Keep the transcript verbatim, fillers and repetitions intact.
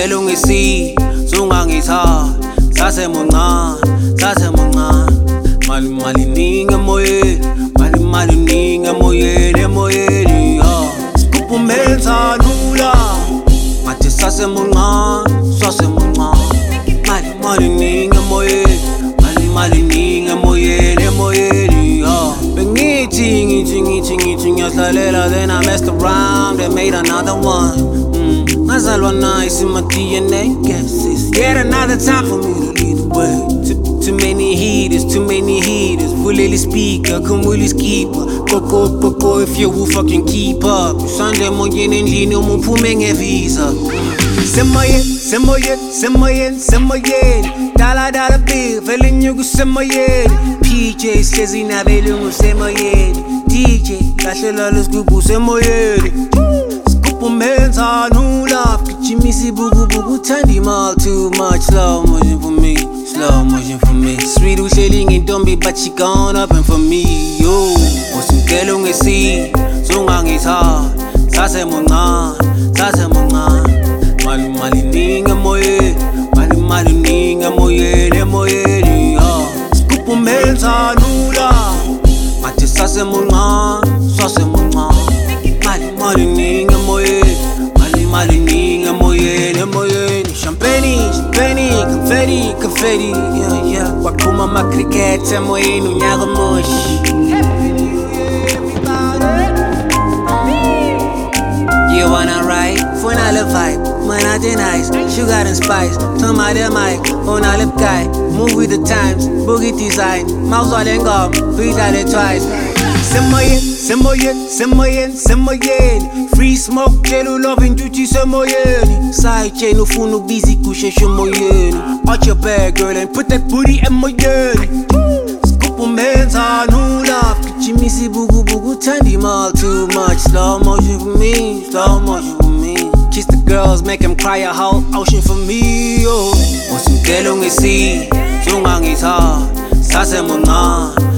Wasumkela ungisi zungangithatha sasemuncane sasemuncane mali mali ningi emoyeni mali mali ningi emoyeni emoyeni ha Sigubha umenza lula ngathi sasemuncane sasemuncane mali mali ningi emoyeni mali mali ningi emoyeni emoyeni ha Bengithi ngithi ngithi ngithi ngiyahlalela then I messed around and made another one Ngazalwa nice in my D N A, guess it's yet another time for me to lead the way. Too, too many heaters, too many heaters. Vuleli speaker, kumuli skipper. Koko koko if you will fucking keep up. Sunday moyeni endlini umuphume ngevisa. Semoyen, semoyen, semoyen, semoyen. Dala dala big, vele nyugu semoyen. P J hlezi nabelungu semoyen. D J lahlela lesigubhu semoyen. Umenza nula Gijimisa ibukubuku uthanda imali too much Slow motion for me, slow motion for me Sweet uhleli ngintombi but she gone up and for me yo Wasumkela ungisi zungangithatha sasemuncane sasemuncane Mali mali ningi emoyeni mali mali ningi emoyeni emoyeni ha Sigubha umenza nula ngathi sasemuncane sasemuncane Mali mali ningi emoyeni mali mali ningi emoyeni emoyeni Champagne champagne confetti confetti yeah yeah Waqhuma ama cricket emoyeni unyaka mushi You wanna ride funa le vibe mana de nice sugar and spice Toma de mic ona lip guy move with the times boogie design mouse all and gum beat all it twice Semoyen, semoyen, semoyen, semoyen Free smoke, jelu loving duty semoyen Side chain ufuna busy kusheshe moyeni Arch your bag girl and put that booty in moyeni Sigubha umenza nula Gijimisa ibukubuku uthanda imali too much Slow motion for me, slow motion for me Kiss the girls, make them cry a whole ocean for me oh. Wasumkela ungisi zungangithatha sasemuncane